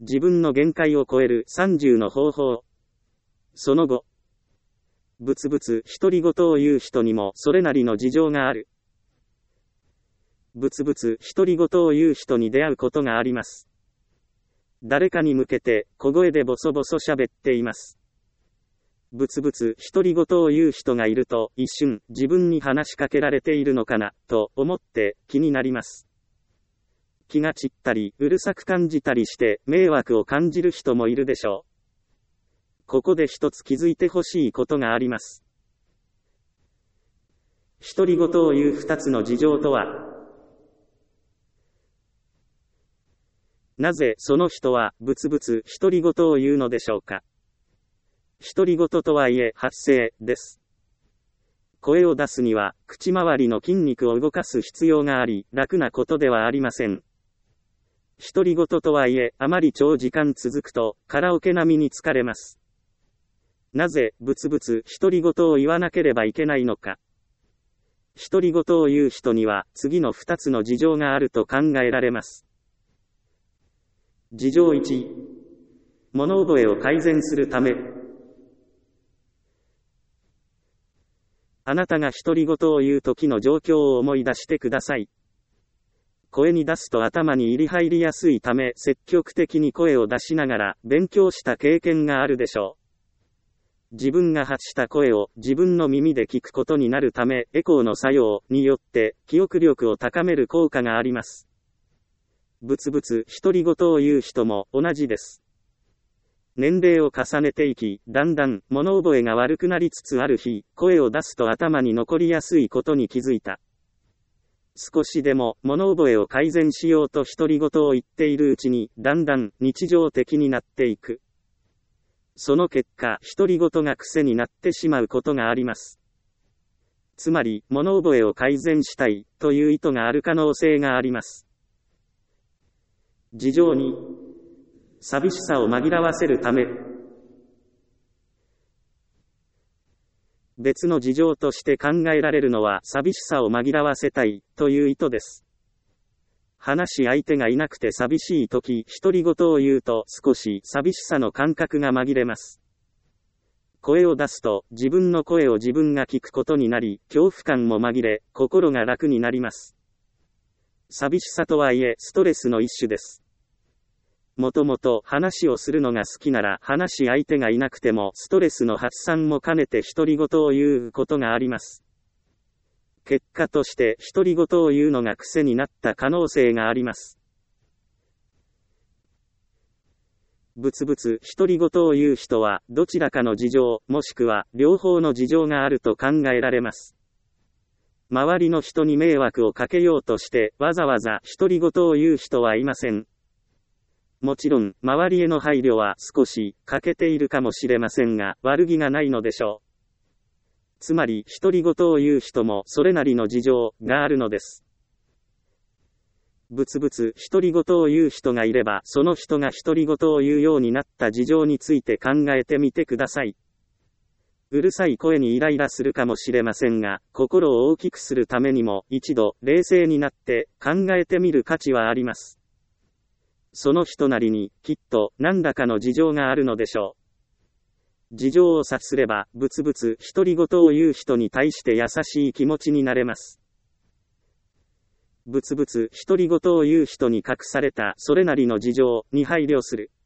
自分の限界を超える30の方法。その後、ぶつぶつ独り言を言う人にもそれなりの事情がある。ぶつぶつ独り言を言う人に出会うことがあります。誰かに向けて小声でボソボソ喋っています。ぶつぶつ独り言を言う人がいると一瞬自分に話しかけられているのかなと思って気になります。気が散ったりうるさく感じたりして迷惑を感じる人もいるでしょう。ここで一つ気づいてほしいことがあります。独り言を言う二つの事情とは、なぜその人はぶつぶつ独り言を言うのでしょうか。独り言とはいえ発声です。声を出すには口周りの筋肉を動かす必要があり、楽なことではありません。独り言とはいえあまり長時間続くとカラオケ並みに疲れます。なぜぶつぶつ独り言を言わなければいけないのか。独り言を言う人には次の2つの事情があると考えられます。事情1、物覚えを改善するため。あなたが独り言を言う時の状況を思い出してください。声に出すと頭に入りやすいため積極的に声を出しながら勉強した経験があるでしょう。自分が発した声を自分の耳で聞くことになるためエコーの作用によって記憶力を高める効果があります。ぶつぶつ独り言を言う人も同じです。年齢を重ねていき、だんだん物覚えが悪くなりつつある日、声を出すと頭に残りやすいことに気づいた。少しでも物覚えを改善しようと独り言を言っているうちに、だんだん日常的になっていく。その結果、独り言が癖になってしまうことがあります。つまり、物覚えを改善したいという意図がある可能性があります。事情に、寂しさを紛らわせるため。別の事情として考えられるのは寂しさを紛らわせたいという意図です。話し相手がいなくて寂しいとき、独り言を言うと少し寂しさの感覚が紛れます。声を出すと自分の声を自分が聞くことになり、恐怖感も紛れ、心が楽になります。寂しさとはいえストレスの一種です。もともと話をするのが好きなら話し相手がいなくてもストレスの発散も兼ねて独り言を言うことがあります。結果として独り言を言うのが癖になった可能性があります。ぶつぶつ独り言を言う人はどちらかの事情もしくは両方の事情があると考えられます。周りの人に迷惑をかけようとしてわざわざ独り言を言う人はいません。もちろん、周りへの配慮は少し欠けているかもしれませんが、悪気がないのでしょう。つまり、独り言を言う人もそれなりの事情があるのです。ぶつぶつ独り言を言う人がいれば、その人が独り言を言うようになった事情について考えてみてください。うるさい声にイライラするかもしれませんが、心を大きくするためにも一度冷静になって考えてみる価値はあります。その人なりに、きっと、何らかの事情があるのでしょう。事情を察すれば、ぶつぶつ独り言を言う人に対して優しい気持ちになれます。ぶつぶつ独り言を言う人に隠されたそれなりの事情に配慮する。